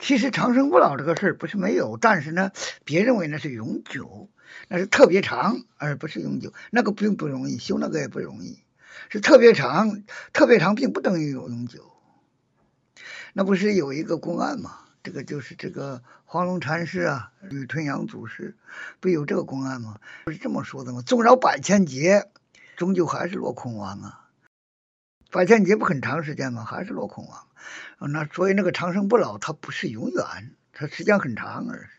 其实长生不老这个事儿不是没有，但是呢，别认为那是永久，那是特别长，而不是永久。那个并不容易修，那个也不容易，是特别长，特别长并不等于永久。那不是有一个公案吗？这个就是这个黄龙禅师啊，吕屯阳祖师，不有这个公案吗？不是这么说的吗？纵扰百千劫，终究还是落空亡啊。百千劫不很长时间吗？还是落空亡。那所以那个长生不老，它不是永远，它时间很长而已。